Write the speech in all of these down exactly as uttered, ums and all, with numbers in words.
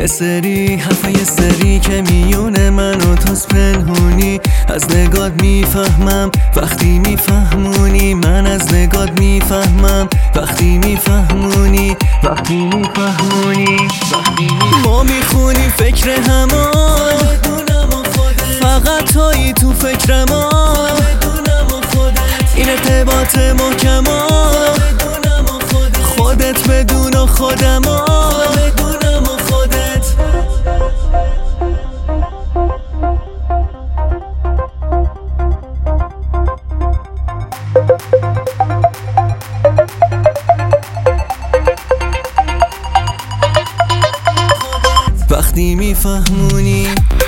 یه سری حرفا یه سری که میونه من و توست پنهونی. از نگات میفهمم وقتی میفهمونی، من از نگات میفهمم وقتی میفهمونی، وقتی میفهمونی. ما میخونیم فکر همان، فقط تویی تو فکر ما. این ارتباط محکمان، خودت بدون و خودم بدونم و خودت. وقتی میفهمونی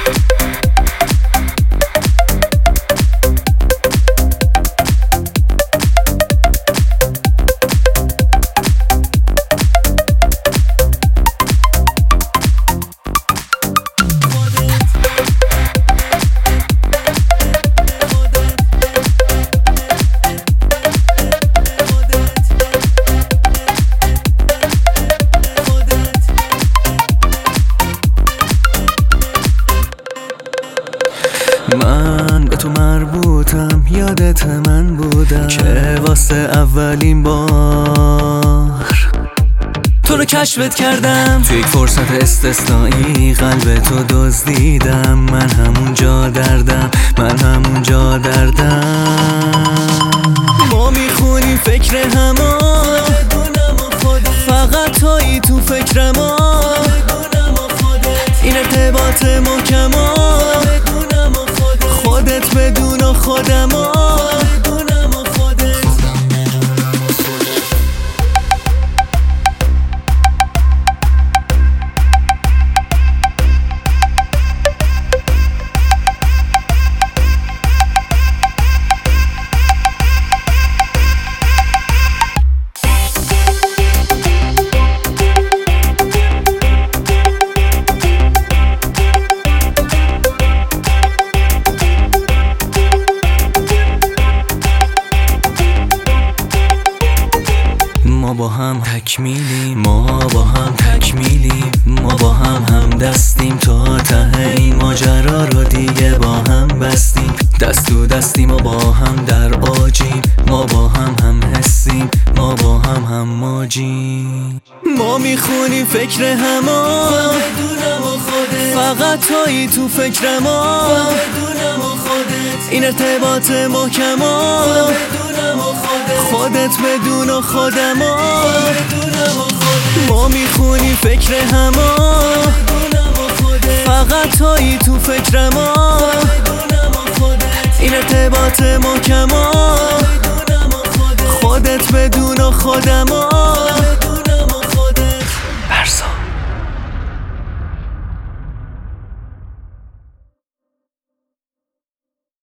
من به تو مربوطم، یادت من بودم که واسه اولین بار تو رو کشفت کردم. توی یک فرصت استثنایی قلب تو دزدیدم. من همونجا دردم، من همونجا دردم. ما میخونیم فکر همان، فقط تویی تو فکر ما. این ارتباط محکمان، خودت بدون و خودم بدونم و خودت. ما با هم تکمیلیم، ما با هم تکمیلیم، ما با هم هم دستیم تا ته این ماجرا رو دیگه با هم بستیم. دست تو دستیم و با هم در آجیم، ما با هم هم حسیم، ما با هم هم ماجیم. ما میخونیم فکر همان، فقط تویی تو فکر ما. این ارتباط محکمان، خودت بدون و خودم ما میخونیم فکر همان، فقط تویی تو فکر ما. این ارتباط محکمان، خودت بدون و خودم